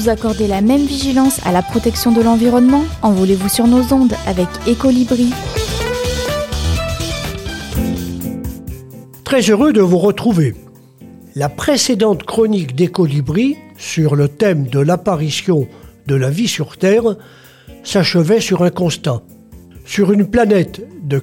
Vous accordez la même vigilance à la protection de l'environnement? Envolez-vous sur nos ondes avec Écolibri. Très heureux de vous retrouver. La précédente chronique d'Écolibri sur le thème de l'apparition de la vie sur Terre s'achevait sur un constat. Sur une planète de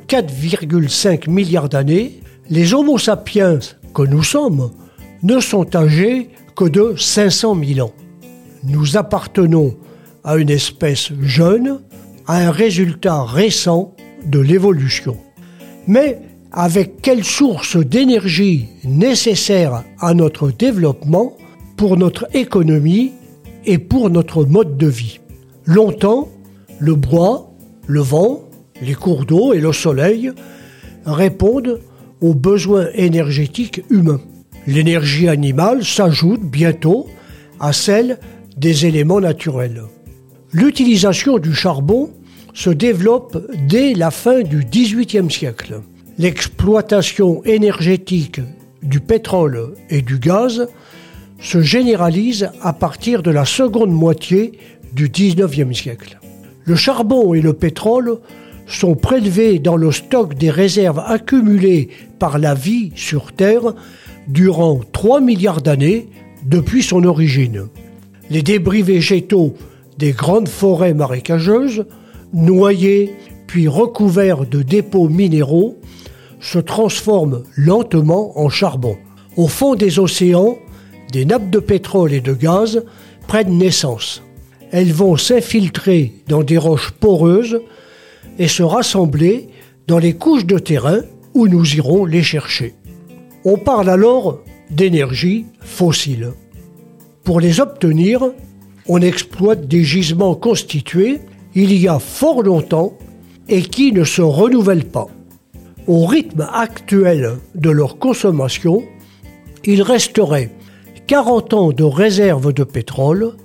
4,5 milliards d'années, les Homo sapiens que nous sommes ne sont âgés que de 500 000 ans. Nous appartenons à une espèce jeune, à un résultat récent de l'évolution. Mais avec quelle source d'énergie nécessaire à notre développement, pour notre économie et pour notre mode de vie? Longtemps, le bois, le vent, les cours d'eau et le soleil répondent aux besoins énergétiques humains. L'énergie animale s'ajoute bientôt à celle des éléments naturels. L'utilisation du charbon se développe dès la fin du XVIIIe siècle. L'exploitation énergétique du pétrole et du gaz se généralise à partir de la seconde moitié du XIXe siècle. Le charbon et le pétrole sont prélevés dans le stock des réserves accumulées par la vie sur Terre durant 3 milliards d'années depuis son origine. Les débris végétaux des grandes forêts marécageuses, noyés puis recouverts de dépôts minéraux, se transforment lentement en charbon. Au fond des océans, des nappes de pétrole et de gaz prennent naissance. Elles vont s'infiltrer dans des roches poreuses et se rassembler dans les couches de terrain où nous irons les chercher. On parle alors d'énergie fossile. Pour les obtenir, on exploite des gisements constitués il y a fort longtemps et qui ne se renouvellent pas. Au rythme actuel de leur consommation, il resterait 40 ans de réserve de pétrole,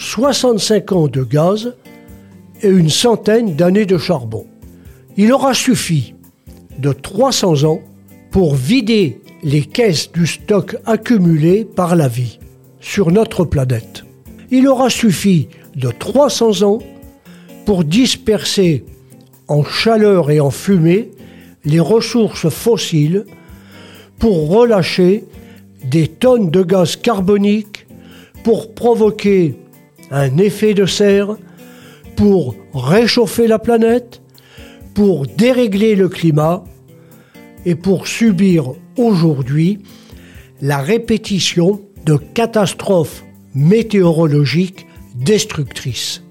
65 ans de gaz et une centaine d'années de charbon. Il aura suffi de 300 ans pour vider les caisses du stock accumulé par la vie sur notre planète. Il aura suffi de 300 ans pour disperser en chaleur et en fumée les ressources fossiles, pour relâcher des tonnes de gaz carbonique, pour provoquer un effet de serre, pour réchauffer la planète, pour dérégler le climat et pour subir aujourd'hui la répétition de catastrophes météorologiques destructrices.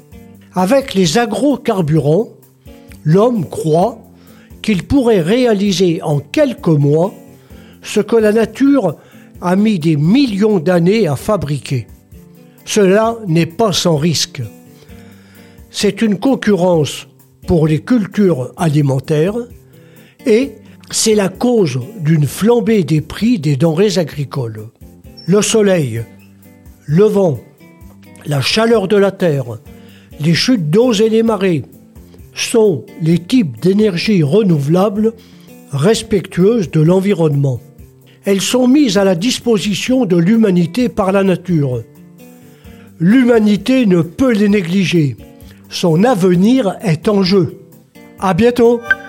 Avec les agrocarburants, l'homme croit qu'il pourrait réaliser en quelques mois ce que la nature a mis des millions d'années à fabriquer. Cela n'est pas sans risque. C'est une concurrence pour les cultures alimentaires et c'est la cause d'une flambée des prix des denrées agricoles. Le soleil, le vent, la chaleur de la terre, les chutes d'eau et les marées sont les types d'énergie renouvelables respectueuses de l'environnement. Elles sont mises à la disposition de l'humanité par la nature. L'humanité ne peut les négliger. Son avenir est en jeu. À bientôt!